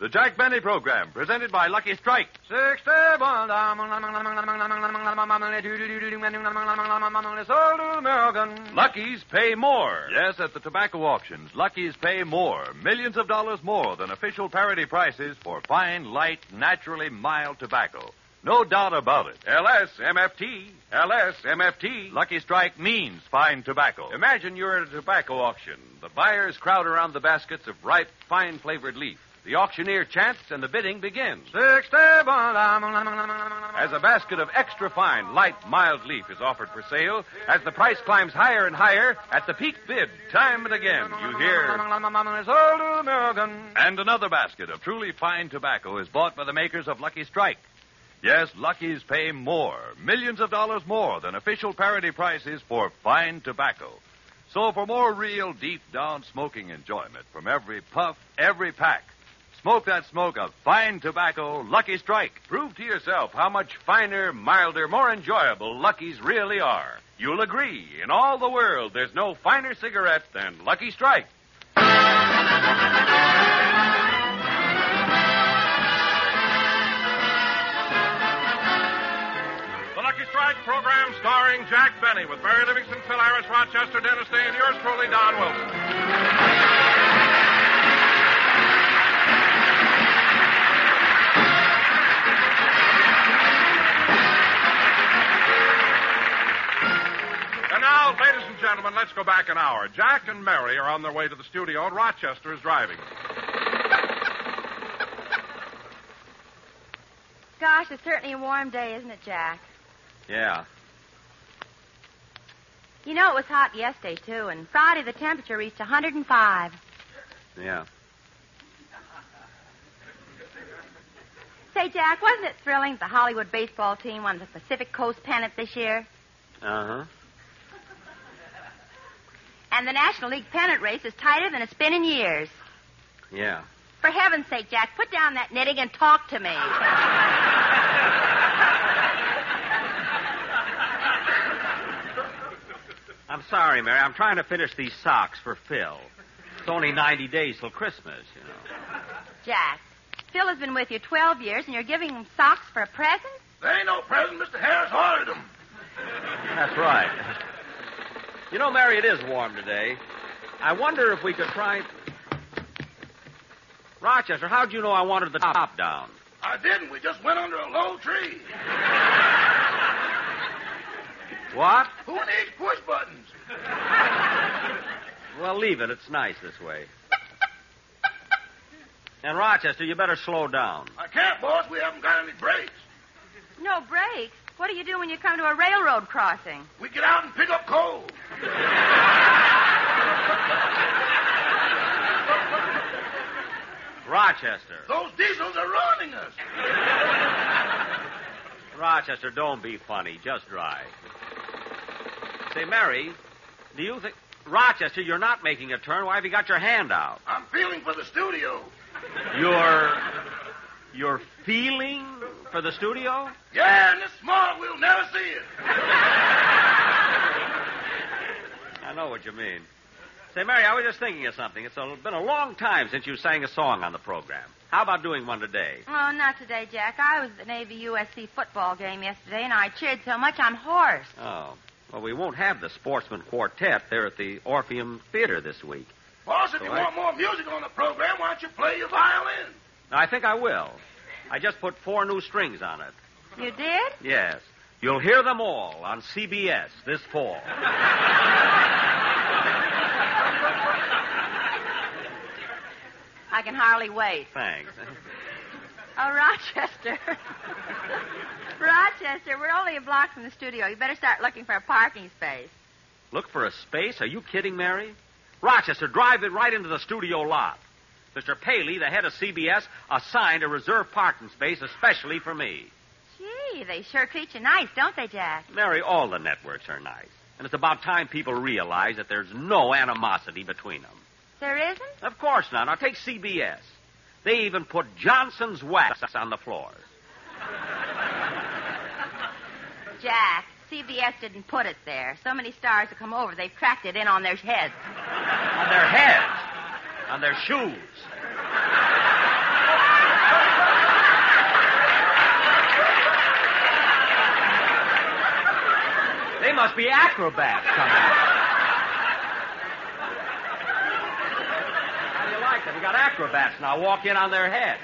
The Jack Benny Program, presented by Lucky Strike. Lucky's pay more. Yes, at the tobacco auctions, Lucky's pay more. Millions of dollars more than official parity prices for fine, light, naturally mild tobacco. No doubt about it. LSMFT. LSMFT. Lucky Strike means fine tobacco. Imagine you're at a tobacco auction. The buyers crowd around the baskets of ripe, fine-flavored leaf. The auctioneer chants, and the bidding begins. As a basket of extra fine, light, mild leaf is offered for sale, as the price climbs higher and higher, at the peak bid, time and again, you hear... And another basket of truly fine tobacco is bought by the makers of Lucky Strike. Yes, Lucky's pay more, millions of dollars more than official parity prices for fine tobacco. So for more real, deep-down smoking enjoyment from every puff, every pack, smoke that smoke of fine tobacco, Lucky Strike. Prove to yourself how much finer, milder, more enjoyable Lucky's really are. You'll agree, in all the world, there's no finer cigarette than Lucky Strike. The Lucky Strike program starring Jack Benny with Mary Livingston, Phil Harris, Rochester, Dennis Day, and yours truly, Don Wilson. Now, ladies and gentlemen, let's go back an hour. Jack and Mary are on their way to the studio, and Rochester is driving. Gosh, it's certainly a warm day, isn't it, Jack? Yeah. You know, it was hot yesterday, too, and Friday the temperature reached 105. Yeah. Say, Jack, wasn't it thrilling that the Hollywood baseball team won the Pacific Coast pennant this year? Uh-huh. And the National League pennant race is tighter than it's been in years. Yeah. For heaven's sake, Jack, put down that knitting and talk to me. I'm sorry, Mary. I'm trying to finish these socks for Phil. It's only 90 days till Christmas, you know. Jack, Phil has been with you 12 years, and you're giving him socks for a present? There ain't no present. Mr. Harris ordered them. That's right. You know, Mary, it is warm today. I wonder if we could try... Rochester, how'd you know I wanted the top down? I didn't. We just went under a low tree. What? Who needs push buttons? Well, leave it. It's nice this way. And, Rochester, you better slow down. I can't, boss. We haven't got any brakes. No brakes? What do you do when you come to a railroad crossing? We get out and pick up coal. Rochester. Those diesels are ruining us. Rochester, don't be funny. Just drive. Say, Mary, do you think... Rochester, you're not making a turn. Why have you got your hand out? I'm feeling for the studio. You're feeling for the studio? Yeah, and it's small. We'll never see it. I know what you mean. Say, Mary, I was just thinking of something. It's been a long time since you sang a song on the program. How about doing one today? Oh, not today, Jack. I was at the Navy-USC football game yesterday, and I cheered so much I'm hoarse. Oh. Well, we won't have the Sportsman Quartet there at the Orpheum Theater this week. Boss, if you want more music on the program, why don't you play your violin? I think I will. I just put 4 new strings on it. You did? Yes. You'll hear them all on CBS this fall. I can hardly wait. Thanks. Oh, Rochester. Rochester, we're only a block from the studio. You better start looking for a parking space. Look for a space? Are you kidding, Mary? Rochester, drive it right into the studio lot. Mr. Paley, the head of CBS, assigned a reserved parking space especially for me. Gee, they sure treat you nice, don't they, Jack? Mary, all the networks are nice. And it's about time people realize that there's no animosity between them. There isn't? Of course not. Now, take CBS. They even put Johnson's wax on the floors. Jack, CBS didn't put it there. So many stars have come over, they've cracked it in on their heads. On their heads? On their shoes? must be acrobats coming in. How do you like that? We got acrobats now. Walk in on their head.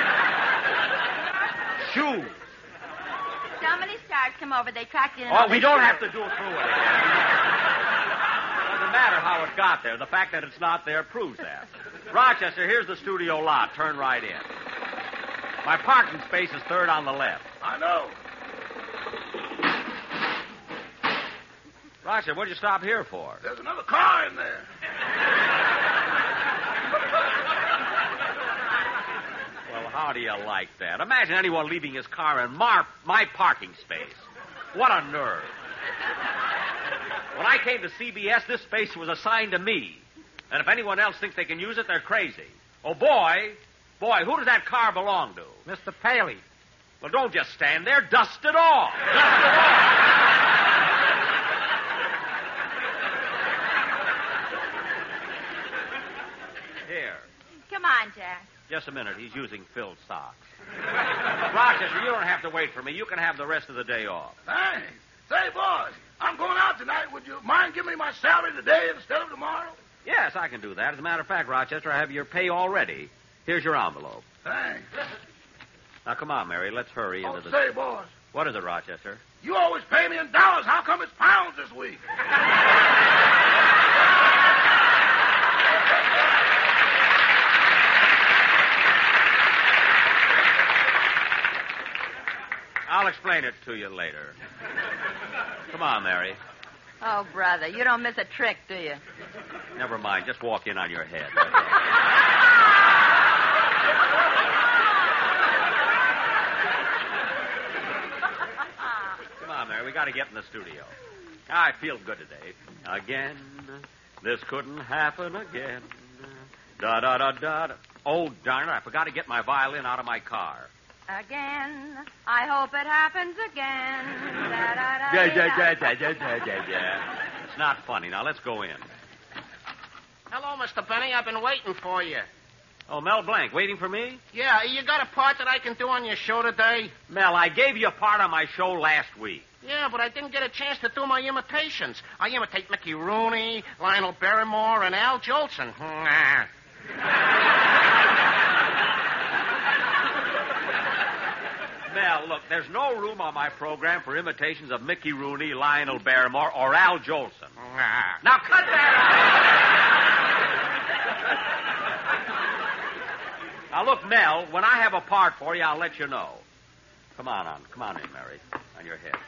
Shoes. So many stars come over, they tracked you in. Oh, we don't have to do it through it again. Doesn't matter how it got there. The fact that it's not there proves that. Rochester, here's the studio lot. Turn right in. My parking space is third on the left. I know. Rochester, what'd you stop here for? There's another car in there. Well, how do you like that? Imagine anyone leaving his car in my parking space. What a nerve. When I came to CBS, this space was assigned to me. And if anyone else thinks they can use it, they're crazy. Oh, boy, who does that car belong to? Mr. Paley. Well, don't just stand there. Dust it off. Dust it off. Here. Come on, Jack. Just a minute. He's using Phil's socks. Rochester, you don't have to wait for me. You can have the rest of the day off. Thanks. Say, boys, I'm going out tonight. Would you mind giving me my salary today instead of tomorrow? Yes, I can do that. As a matter of fact, Rochester, I have your pay already. Here's your envelope. Thanks. Now, come on, Mary. Let's hurry into the... Say, boys, What is it, Rochester? you always pay me in dollars. How come it's pounds this week? I'll explain it to you later. Come on, Mary. Oh, brother, you don't miss a trick, do you? Never mind. Just walk in on your head. Come on, Mary. We got to get in the studio. I feel good today. Again, this couldn't happen again. Da-da-da-da. Oh, darn it. I forgot to get my violin out of my car. Again, I hope it happens again. It's not funny. Now, let's go in. Hello, Mr. Benny. I've been waiting for you. Oh, Mel Blanc, waiting for me? Yeah, you got a part that I can do on your show today? Mel, I gave you a part on my show last week. Yeah, but I didn't get a chance to do my imitations. I imitate Mickey Rooney, Lionel Barrymore, and Al Jolson. Mel, look, there's no room on my program for imitations of Mickey Rooney, Lionel Barrymore, or Al Jolson. Now cut that out! Now, look, Mel, when I have a part for you, I'll let you know. Come on in, Mary. On your head.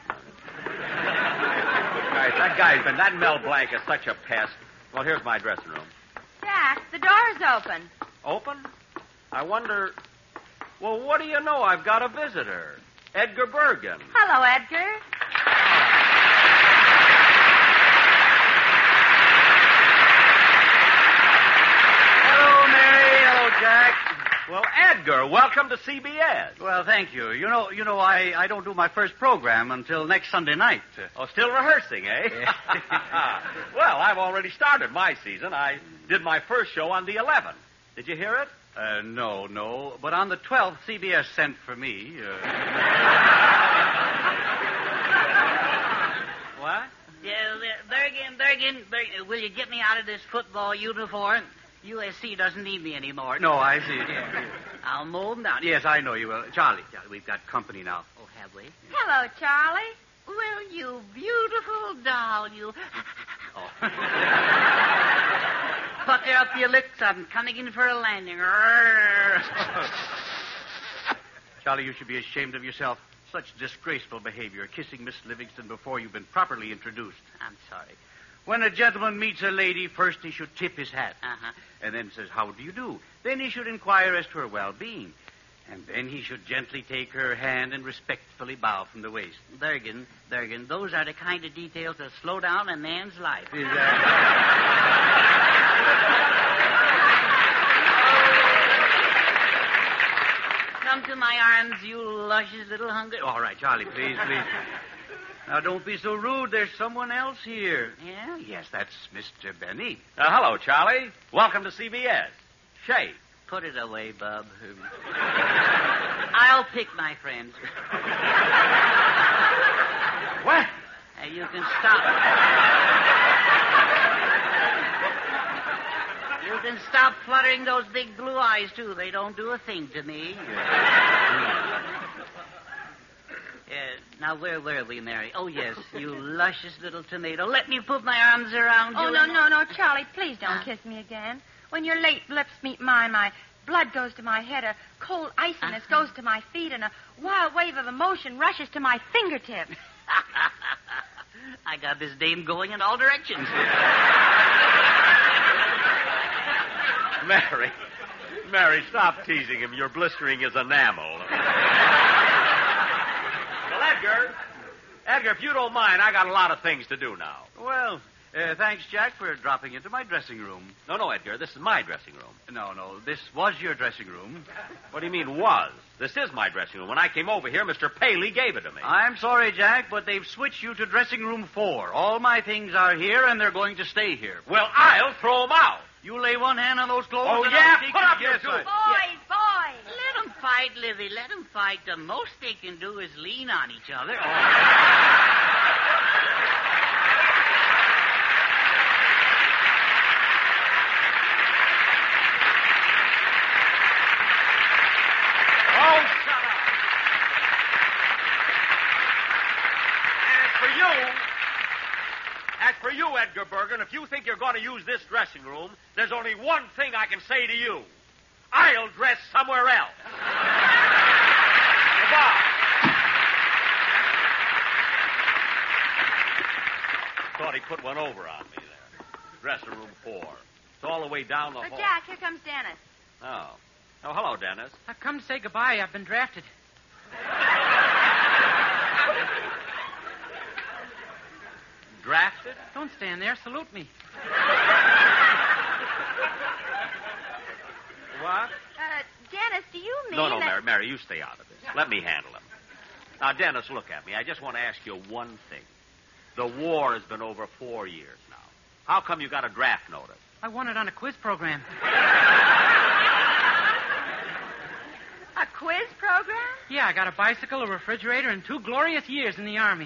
That Mel Blanc is such a pest. Well, here's my dressing room. Jack, the door's open. Open? I wonder... Well, what do you know? I've got a visitor. Edgar Bergen. Hello, Edgar. Hello, Mary. Hello, Jack. Well, Edgar, welcome to CBS. Well, thank you. You know, I don't do my first program until next Sunday night. Oh, still rehearsing, eh? Yeah. Well, I've already started my season. I did my first show on the 11th. Did you hear it? No. But on the 12th, CBS sent for me. What? Yeah, Bergen, will you get me out of this football uniform? USC doesn't need me anymore. No, I see. Yeah. I'll mow them down. Yes, I know you will. Charlie, we've got company now. Oh, have we? Hello, Charlie. Well, you beautiful doll, you... Oh. Pucker up your lips. I'm coming in for a landing. Charlie, you should be ashamed of yourself. Such disgraceful behavior, kissing Miss Livingston before you've been properly introduced. I'm sorry. When a gentleman meets a lady, first he should tip his hat. Uh-huh. And then says, how do you do? Then he should inquire as to her well-being. And then he should gently take her hand and respectfully bow from the waist. Bergen, those are the kind of details that slow down a man's life. Come to my arms, you luscious little hungry... All right, Charlie, please. Now, don't be so rude. There's someone else here. Yeah? Yes, that's Mr. Benny. Hello, Charlie. Welcome to CBS. Shake. Put it away, Bub. I'll pick my friends. What? You can stop. You can stop fluttering those big blue eyes, too. They don't do a thing to me. Now, where were we, Mary? Oh, yes, you luscious little tomato. Let me put my arms around you. Oh, no, Charlie, please don't kiss me again. When your late lips meet mine, my blood goes to my head, a cold iciness goes to my feet, and a wild wave of emotion rushes to my fingertips. I got this dame going in all directions. Mary, stop teasing him. You're blistering his enamel. Well, Edgar, if you don't mind, I got a lot of things to do now. Well, thanks, Jack, for dropping into my dressing room. No, Edgar, this is my dressing room. No, this was your dressing room. What do you mean, was? This is my dressing room. When I came over here, Mr. Paley gave it to me. I'm sorry, Jack, but they've switched you to dressing room 4. All my things are here, and they're going to stay here. Well, I'll throw them out. You lay one hand on those clothes. Oh, and yeah? I'll take Put up you. your two. Boys. Let them fight, Livy. Let them fight. The most they can do is lean on each other. As for you, Edgar Bergen, if you think you're going to use this dressing room, there's only one thing I can say to you. I'll dress somewhere else. Goodbye. Thought he put one over on me there. Dressing room 4. It's all the way down the hall. Jack, here comes Dennis. Oh, hello, Dennis. I've come to say goodbye. I've been drafted. Drafted? Don't stand there. Salute me. What? Dennis, do you mean No, that... Mary, you stay out of this. Let me handle him. Now, Dennis, look at me. I just want to ask you one thing. The war has been over 4 years now. How come you got a draft notice? I won it on a quiz program. A quiz program? Yeah, I got a bicycle, a refrigerator, and 2 glorious years in the Army.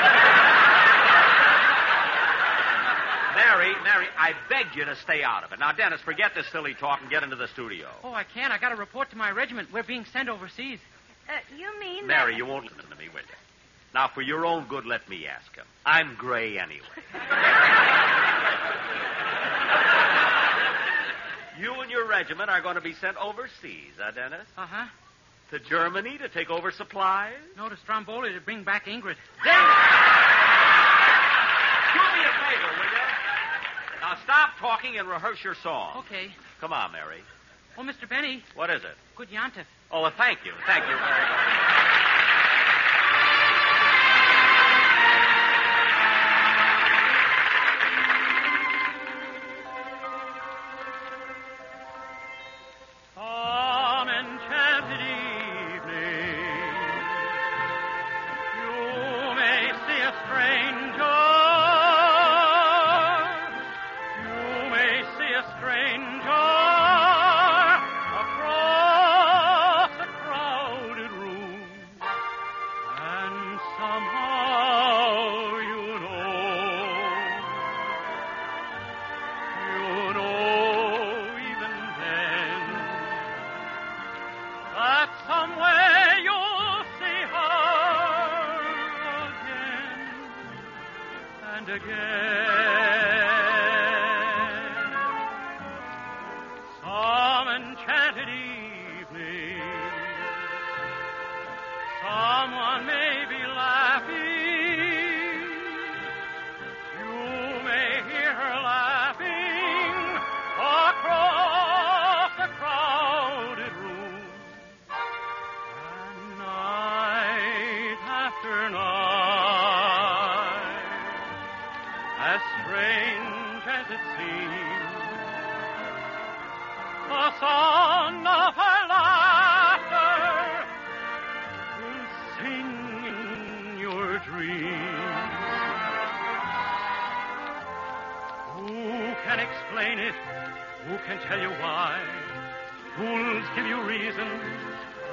Mary, I begged you to stay out of it. Now, Dennis, forget this silly talk and get into the studio. Oh, I can't. I got to report to my regiment. We're being sent overseas. You mean Mary, you won't listen to me, will you? Now, for your own good, let me ask him. I'm gray anyway. You and your regiment are going to be sent overseas, Dennis? Uh-huh. To Germany to take over supplies? No, to Stromboli to bring back Ingrid. Dennis! Do me a favor, will you? Now, stop talking and rehearse your song. Okay. Come on, Mary. Oh, Mr. Benny. What is it? Good Yontif. Oh, well, thank you. Thank you very much.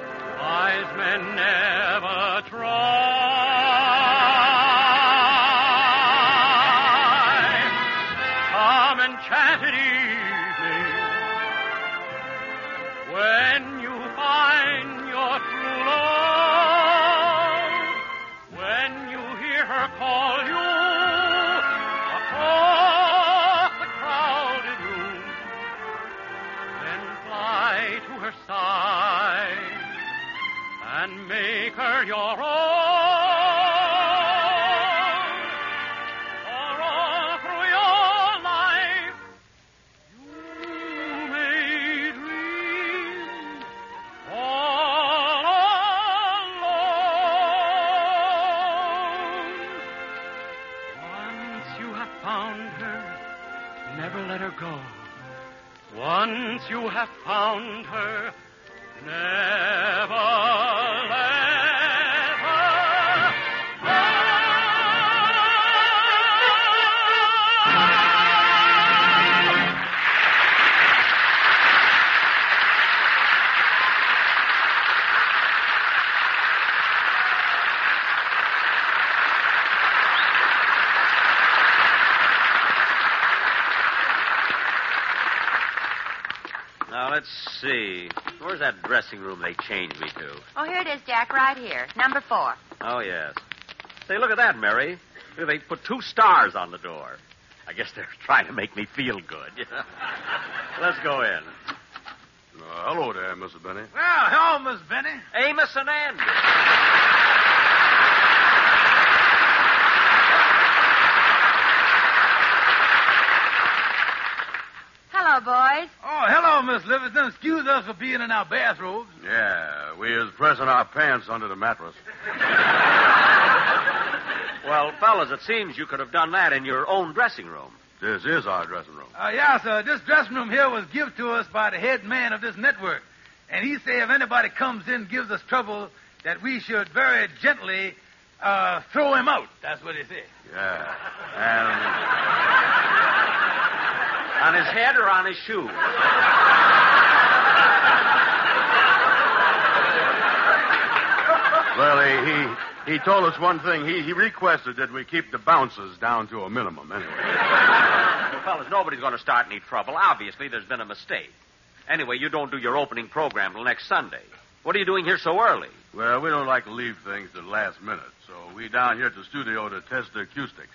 Wise men never try. When you find your true love, when you hear her call you across the crowded room, then fly to her side and make her your own. For all through your life, you may dream all alone. Once you have found her, never let her go. Once you have found her, never let her Now, let's see. Where's that dressing room they changed me to? Oh, here it is, Jack, right here. Number 4. Oh, yes. Say, look at that, Mary. They put 2 stars on the door. I guess they're trying to make me feel good. Let's go in. Hello there, Mr. Benny. Well, hello, Miss Benny. Amos and Andy. Hello, boys. Oh, hello, Miss Livingston. Excuse us for being in our bathrobes. Yeah, we is pressing our pants under the mattress. Well, fellas, it seems you could have done that in your own dressing room. This is our dressing room. Yeah, sir. This dressing room here was given to us by the head man of this network. And he said if anybody comes in and gives us trouble, that we should very gently throw him out. That's what he said. Yeah. On his head or on his shoe? Well, he told us one thing. He requested that we keep the bounces down to a minimum, anyway. Well, fellas, nobody's going to start any trouble. Obviously, there's been a mistake. Anyway, you don't do your opening program till next Sunday. What are you doing here so early? Well, we don't like to leave things to the last minute, so we down here at the studio to test the acoustics.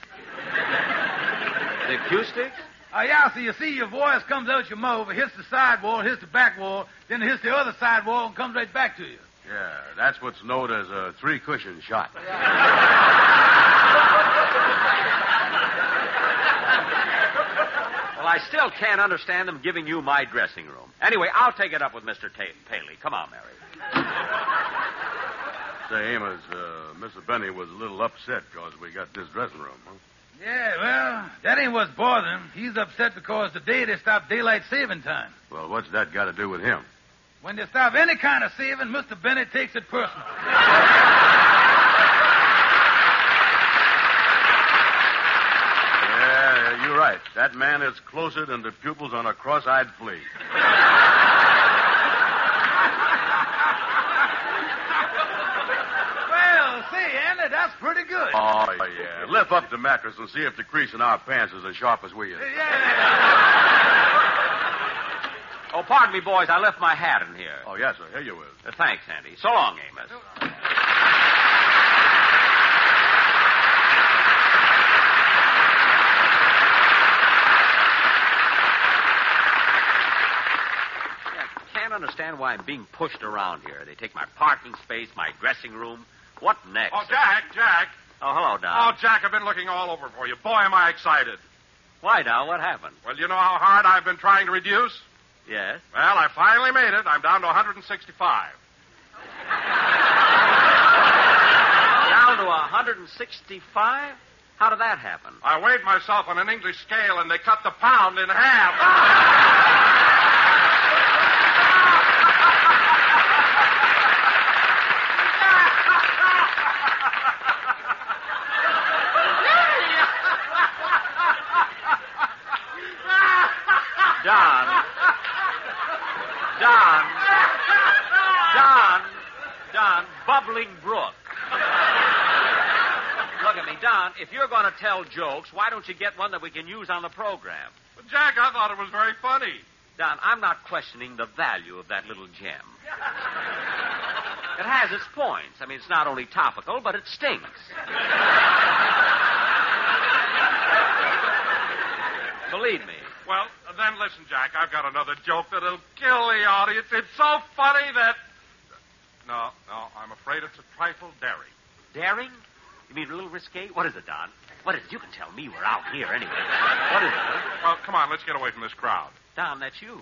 The acoustics? Yeah, so you see your voice comes out your mouth, it hits the side wall, hits the back wall, then it hits the other side wall and comes right back to you. Yeah, that's what's known as a 3-cushion shot. Well, I still can't understand them giving you my dressing room. Anyway, I'll take it up with Mr. Paley. Come on, Mary. Say, Amos, Mr. Benny was a little upset because we got this dressing room, huh? Yeah, well, that ain't what's bothering him. He's upset because today they stopped daylight saving time. Well, what's that got to do with him? When they stop any kind of saving, Mr. Bennett takes it personal. Yeah, you're right. That man is closer than the pupils on a cross-eyed flea. Well, say, Andy, that's pretty good. Oh, yeah. Lift up the mattress and see if the crease in our pants is as sharp as we is. Oh, pardon me, boys. I left my hat in here. Oh, yes, sir. Here you is. Thanks, Andy. So long, Amos. Can't understand why I'm being pushed around here. They take my parking space, my dressing room. What next? Oh, Jack. Oh, hello, Don. Oh, Jack, I've been looking all over for you. Boy, am I excited. Why, Don? What happened? Well, you know how hard I've been trying to reduce? Yes? Well, I finally made it. I'm down to 165. Down to 165? How did that happen? I weighed myself on an English scale, and they cut the pound in half. Don, Bubbling Brook. Look at me, Don, if you're going to tell jokes, why don't you get one that we can use on the program? But, Jack, I thought it was very funny. Don, I'm not questioning the value of that little gem. It has its points. I mean, it's not only topical, but it stinks. Believe me. Well, then listen, Jack, I've got another joke that'll kill the audience. It's so funny that... No, I'm afraid it's a trifle daring. Daring? You mean a little risque? What is it, Don? What is it? You can tell me. We're out here anyway. What is it? Well, come on, let's get away from this crowd. Don, that's you.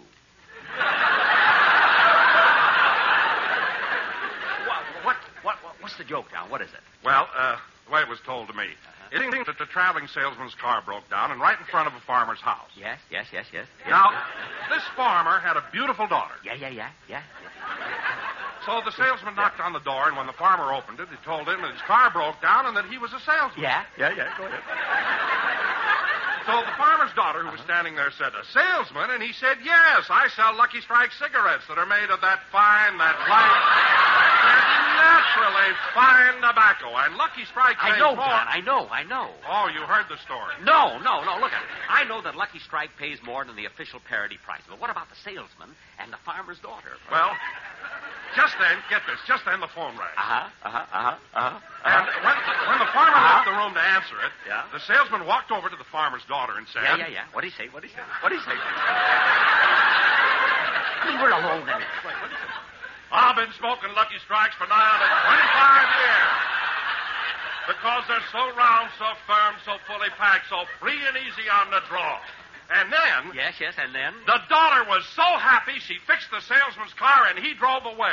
What's the joke, Don? What is it? Well, the way it was told to me. It seems that the traveling salesman's car broke down and right in front of a farmer's house. Yes. Now, this farmer had a beautiful daughter. Yeah. So the salesman knocked on the door, and when the farmer opened it, he told him that his car broke down and that he was a salesman. Yeah. Go ahead. So the farmer's daughter, who was standing there, said, "A salesman?" And he said, "Yes, I sell Lucky Strike cigarettes that are made of that fine, that light, that naturally fine tobacco. And Lucky Strike pays I know, more." Don, I know. Oh, you heard the story. No. Look, I know that Lucky Strike pays more than the official parity price. But what about the salesman and the farmer's daughter? Well, just then, get this, the phone rang. And when the farmer left the room to answer it, the salesman walked over to the farmer's daughter and said... Yeah. What'd he say? We're alone then. I've been smoking Lucky Strikes for nigh on 25 years. Because they're so round, so firm, so fully packed, so free and easy on the draw. And then... Yes, and then? The daughter was so happy she fixed the salesman's car and he drove away.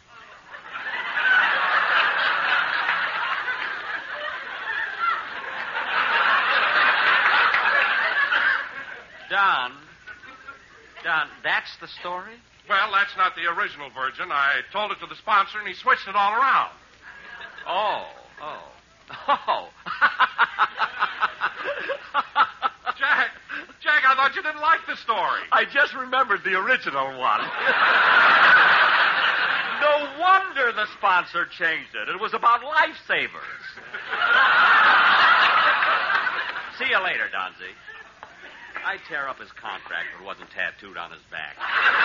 Don, that's the story? Well, that's not the original version. I told it to the sponsor and he switched it all around. Oh. Jack, I thought you didn't like the story. I just remembered the original one. No wonder the sponsor changed it. It was about lifesavers. See you later, Donzie. I'd tear up his contract if it wasn't tattooed on his back.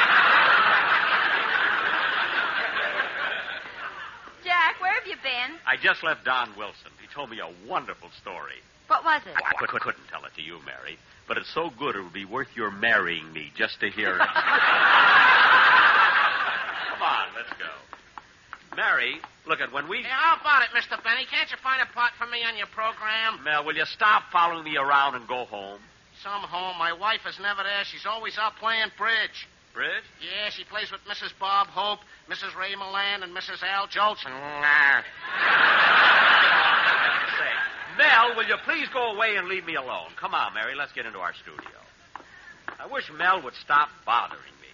Jack, where have you been? I just left Don Wilson. He told me a wonderful story. What was it? I couldn't tell it to you, Mary, but it's so good it would be worth your marrying me just to hear it. Come on, let's go. Mary, look at when we... Hey, how about it, Mr. Benny? Can't you find a part for me on your program? Mel, will you stop following me around and go home? Some home. My wife is never there. She's always out playing bridge. Bridge? Yeah, she plays with Mrs. Bob Hope, Mrs. Ray Milan, and Mrs. Al Jolson. Say, Mel, will you please go away and leave me alone? Come on, Mary, let's get into our studio. I wish Mel would stop bothering me.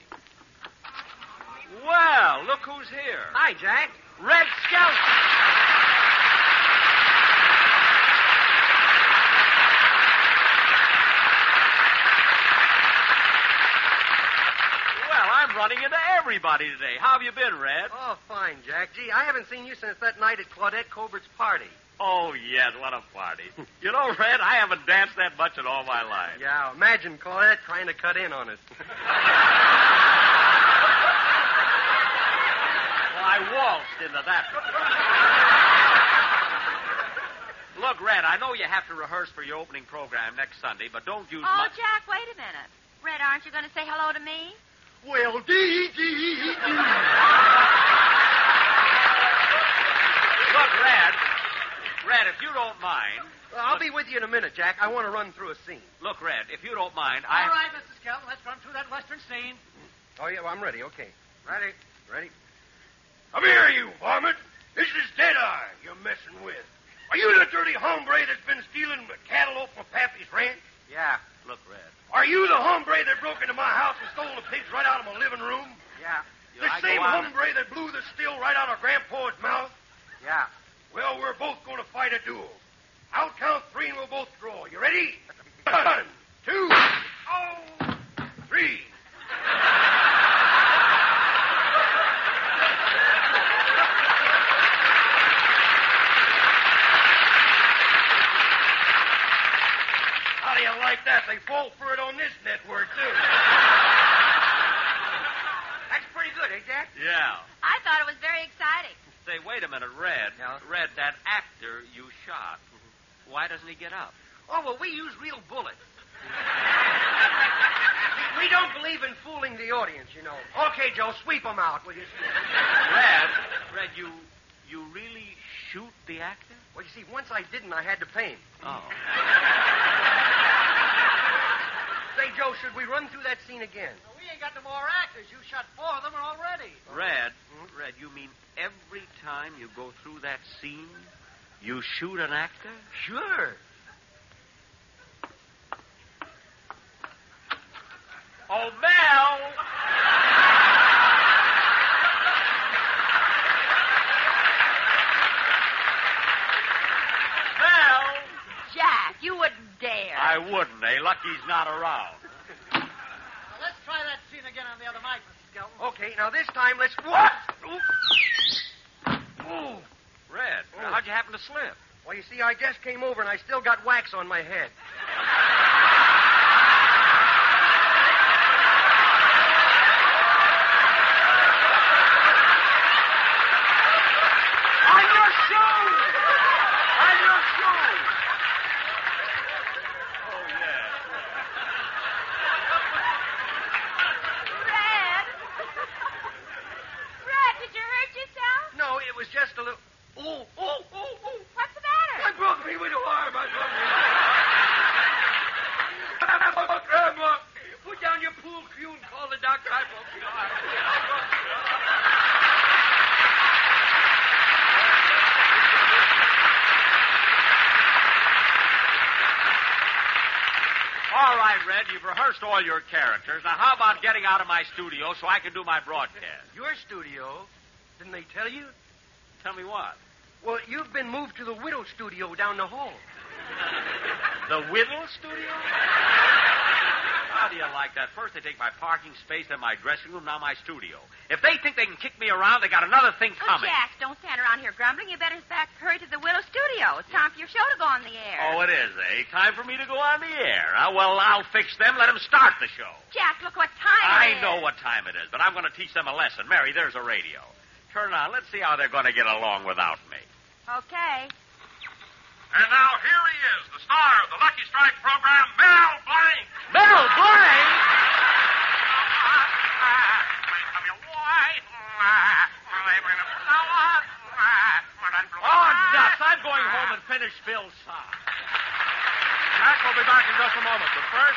Well, look who's here. Hi, Jack. Red Skelton. I'm running into everybody today. How have you been, Red? Oh, fine, Jack. Gee, I haven't seen you since that night at Claudette Colbert's party. Oh, yes, what a party. You know, Red, I haven't danced that much in all my life. Yeah, imagine Claudette trying to cut in on us. Well, I waltzed into that one. Look, Red, I know you have to rehearse for your opening program next Sunday, but don't use Oh, Jack, wait a minute. Red, aren't you going to say hello to me? Well, dee. Look, Red, if you don't mind... I'll be with you in a minute, Jack. I want to run through a scene. Look, Red, if you don't mind, All right, Mr. Skelton, let's run through that western scene. Oh, yeah, well, I'm ready. Okay. Ready. Come here, you varmint. This is Deadeye you're messing with. Are you the dirty hombre that's been stealing the cattle off my pappy's ranch? Yeah. Look, Red. Are you the hombre that broke into my house and stole the pigs right out of my living room? Yeah. The same hombre that blew the still right out of Grandpa's mouth? Yeah. Well, we're both going to fight a duel. I'll count 3 and we'll both draw. You ready? 1, 2, 3. How do you like that? They fall for it on this network, too. eh, Jack? Yeah. I thought it was very exciting. Say, wait a minute, Red. Red, that actor you shot, why doesn't he get up? Oh, well, we use real bullets. We don't believe in fooling the audience, you know. Okay, Joe, sweep them out, will you? Red, you really shoot the actor? Well, you see, once I didn't, I had to pay him. Oh. Say, Joe, should we run through that scene again? Well, we ain't got no more actors. You shot 4 of them already. Red, you mean every time you go through that scene, you shoot an actor? Sure. Oh, Mel! Mel! Jack, you wouldn't dare. I wouldn't, eh? Lucky's not around. Now, let's try that scene again on the other mic, Mr. Skelton. Okay, now this time let's... What? Ooh. Red, how'd you happen to slip? Well, you see, I just came over and I still got wax on my head. On your shoes! On your shoes! Oh, yeah. Red, did you hurt yourself? No, it was just a little... Oh. What's the matter? I broke me with a arm. Put down your pool cue and call the doctor. I broke the arm. All right, Red, you've rehearsed all your characters. Now, how about getting out of my studio so I can do my broadcast? Your studio? Didn't they tell you? Tell me what? Well, you've been moved to the Whittle studio down the hall. The Whittle studio? How do you like that? First they take my parking space, then my dressing room, now my studio. If they think they can kick me around, they got another thing coming. Jack, don't stand around here grumbling. You better hurry to the Willow studio. It's time for your show to go on the air. Oh, it is, eh? Time for me to go on the air. Well, I'll fix them. Let them start the show. Jack, look what time it is. I know what time it is, but I'm going to teach them a lesson. Mary, there's a radio. Turn on. Let's see how they're going to get along without me. Okay. And now here he is, the star of the Lucky Strike program, Mel Blanc. Mel Blanc? Oh, nuts. I'm going home and finish Phil's song. Jack will be back in just a moment, but first...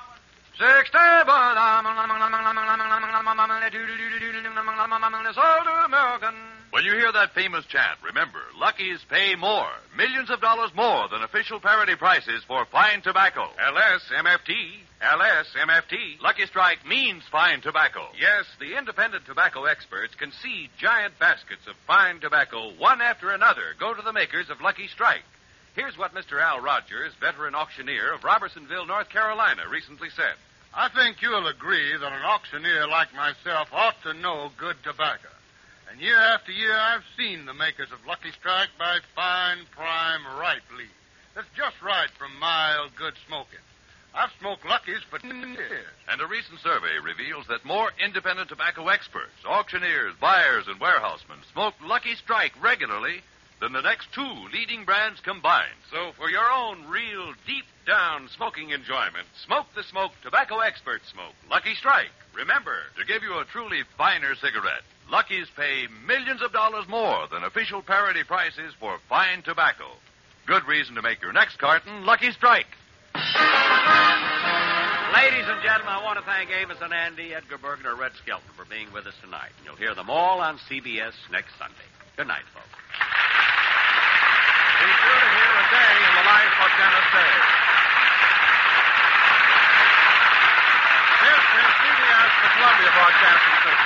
When you hear that famous chant, remember, Lucky's pay more, millions of dollars more than official parity prices for fine tobacco. LSMFT. LSMFT. Lucky Strike means fine tobacco. Yes, the independent tobacco experts can see giant baskets of fine tobacco, one after another, go to the makers of Lucky Strike. Here's what Mr. Al Rogers, veteran auctioneer of Robertsonville, North Carolina, recently said. I think you'll agree that an auctioneer like myself ought to know good tobacco. And year after year, I've seen the makers of Lucky Strike buy fine, prime, ripe leaf. That's just right from mild, good smoking. I've smoked Lucky's for 10 years. And a recent survey reveals that more independent tobacco experts, auctioneers, buyers, and warehousemen smoke Lucky Strike regularly than the next two leading brands combined. So for your own real deep-down smoking enjoyment, smoke the smoke tobacco experts smoke. Lucky Strike. Remember, To give you a truly finer cigarette, Lucky's pay millions of dollars more than official parity prices for fine tobacco. Good reason to make your next carton Lucky Strike. Ladies and gentlemen, I want to thank Amos and Andy, Edgar Bergen, and Red Skelton for being with us tonight. And you'll hear them all on CBS next Sunday. Good night, folks. be sure to hear A Day in the Life of Dennis Day. This is CBS, the Columbia Broadcasting System.